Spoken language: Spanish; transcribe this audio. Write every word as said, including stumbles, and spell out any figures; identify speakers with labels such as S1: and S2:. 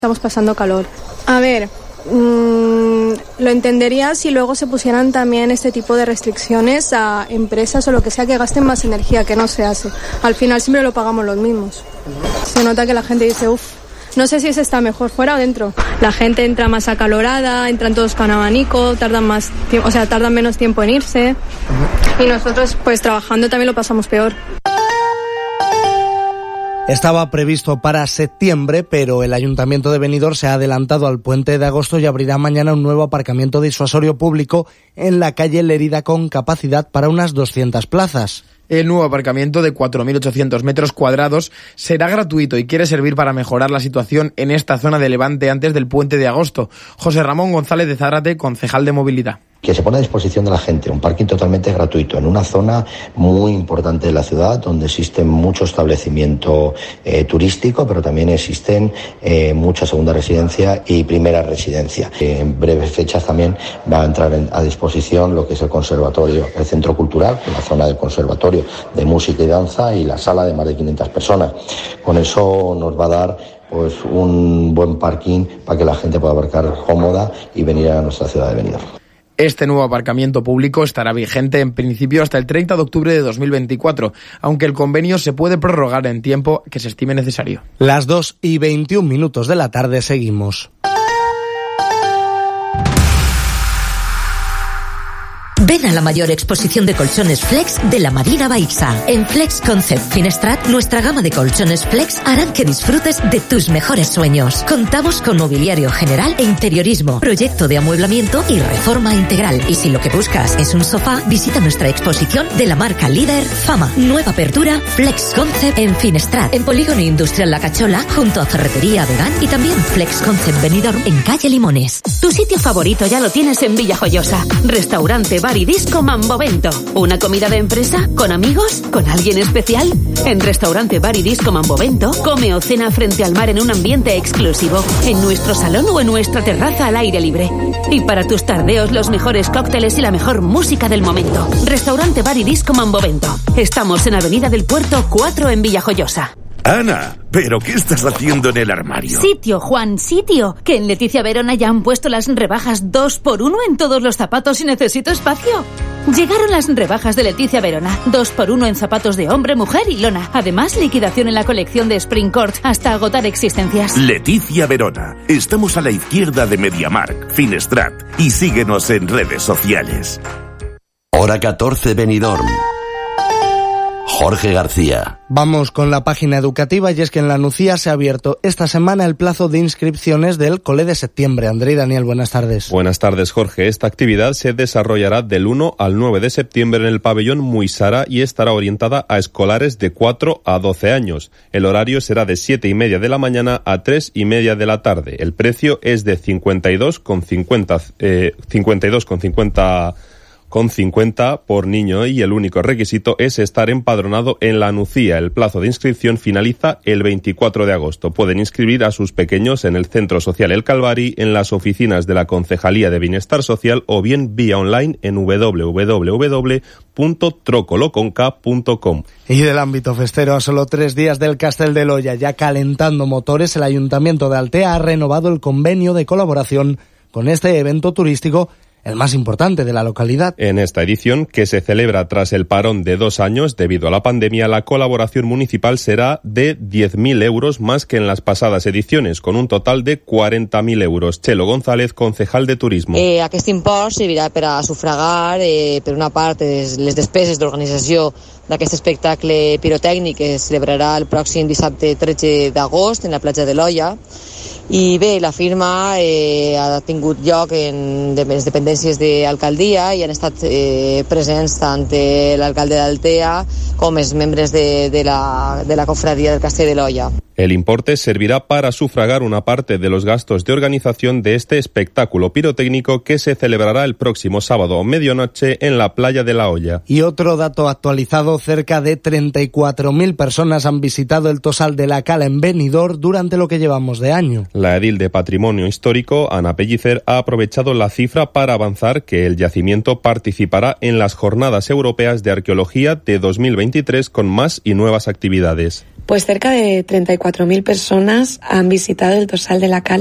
S1: Estamos pasando calor. A ver, mmm, lo entendería si luego se pusieran también este tipo de restricciones a empresas o lo que sea que gasten más energía, que no se hace. Al final siempre lo pagamos los mismos. Se nota que la gente dice, uff, no sé si se está mejor fuera o dentro. La gente entra más acalorada, entran todos con abanico, tardan más tiempo, o sea, tardan menos tiempo en irse. Y nosotros, pues trabajando también lo pasamos peor.
S2: Estaba previsto para septiembre, pero el Ayuntamiento de Benidorm se ha adelantado al puente de agosto y abrirá mañana un nuevo aparcamiento disuasorio público en la calle Lerida con capacidad para unas doscientas plazas.
S3: El nuevo aparcamiento de cuatro mil ochocientos metros cuadrados será gratuito y quiere servir para mejorar la situación en esta zona de Levante antes del puente de agosto. José Ramón González de Zárate, concejal de Movilidad.
S4: Que se pone a disposición de la gente, un parking totalmente gratuito, en una zona muy importante de la ciudad, donde existe mucho establecimiento eh, turístico, pero también existen eh, mucha segunda residencia y primera residencia. Eh, en breves fechas también va a entrar en, a disposición lo que es el conservatorio, el centro cultural, la zona del conservatorio de música y danza y la sala de más de quinientas personas. Con eso nos va a dar pues un buen parking para que la gente pueda aparcar cómoda y venir a nuestra ciudad de Benidorm.
S3: Este nuevo aparcamiento público estará vigente en principio hasta el treinta de octubre de dos mil veinticuatro, aunque el convenio se puede prorrogar en tiempo que se estime necesario.
S2: Las dos y veintiún minutos de la tarde seguimos.
S5: Ven a la mayor exposición de colchones Flex de la Marina Baixa. En Flex Concept Finestrat, nuestra gama de colchones Flex harán que disfrutes de tus mejores sueños. Contamos con mobiliario general e interiorismo, proyecto de amueblamiento y reforma integral. Y si lo que buscas es un sofá, visita nuestra exposición de la marca líder Fama. Nueva apertura Flex Concept en Finestrat, en Polígono Industrial La Cachola, junto a Ferretería Vegan, y también Flex Concept Benidorm en calle Limones.
S6: Tu sitio favorito ya lo tienes en Villajoyosa. Restaurante, bar y disco Mambovento. ¿Una comida de empresa? ¿Con amigos? ¿Con alguien especial? En Restaurante Bar y Disco Mambovento, come o cena frente al mar en un ambiente exclusivo, en nuestro salón o en nuestra terraza al aire libre. Y para tus tardeos, los mejores cócteles y la mejor música del momento. Restaurante Bar y Disco Mambovento. Estamos en Avenida del Puerto cuatro en Villajoyosa.
S7: Ana, ¿pero qué estás haciendo en el armario?
S6: Sitio, Juan, sitio. Que en Leticia Verona ya han puesto las rebajas dos por uno en todos los zapatos y necesito espacio. Llegaron las rebajas de Leticia Verona. dos por uno en zapatos de hombre, mujer y lona. Además, liquidación en la colección de Spring Court hasta agotar existencias.
S7: Leticia Verona. Estamos a la izquierda de MediaMarkt, Finestrat. Y síguenos en redes sociales.
S8: Hora catorce Benidorm. Jorge García.
S2: Vamos con la página educativa, y es que en la Nucía se ha abierto esta semana el plazo de inscripciones del Cole de septiembre. André y Daniel, buenas tardes.
S9: Buenas tardes, Jorge. Esta actividad se desarrollará del uno al nueve de septiembre en el pabellón Muisara y estará orientada a escolares de cuatro a doce años. El horario será de siete y media de la mañana a tres y media de la tarde. El precio es de cincuenta y dos con cincuenta, eh, cincuenta y dos con cincuenta con cincuenta por niño, y el único requisito es estar empadronado en la Nucía. El plazo de inscripción finaliza el veinticuatro de agosto. Pueden inscribir a sus pequeños en el Centro Social El Calvari, en las oficinas de la Concejalía de Bienestar Social o bien vía online en doble u doble u doble u punto trocoloconca punto com.
S2: Y del ámbito festero, a solo tres días del Castel de Loya, ya calentando motores, el Ayuntamiento de Altea ha renovado el convenio de colaboración con este evento turístico, el más importante de la localidad.
S9: En esta edición, que se celebra tras el parón de dos años debido a la pandemia, la colaboración municipal será de diez mil euros más que en las pasadas ediciones, con un total de cuarenta mil euros. Chelo González, concejal de Turismo.
S10: Eh, aquest import servirà per a sufragar, eh, per una part, les despeses d'organització d'aquest espectacle pirotècnic que es celebrarà el pròxim dissabte tretze d'agost en la platja de l'Olla. I bé, la firma eh, ha tingut lloc en les dependències d'alcaldia i han estat eh, presents tant l'alcalde d'Altea com els membres de, de, la, de la cofradía del Castell de l'Olla.
S9: El importe servirá para sufragar una parte de los gastos de organización de este espectáculo pirotécnico que se celebrará el próximo sábado a medianoche en la playa de la Olla.
S2: Y otro dato actualizado, cerca de treinta y cuatro mil personas han visitado el Tosal de la Cala en Benidorm durante lo que llevamos de año.
S9: La edil de Patrimonio Histórico, Ana Pellicer, ha aprovechado la cifra para avanzar que el yacimiento participará en las Jornadas Europeas de Arqueología de dos mil veintitrés con más y nuevas actividades.
S11: Pues cerca de treinta y cuatro mil personas han visitado el Tossal de la Cal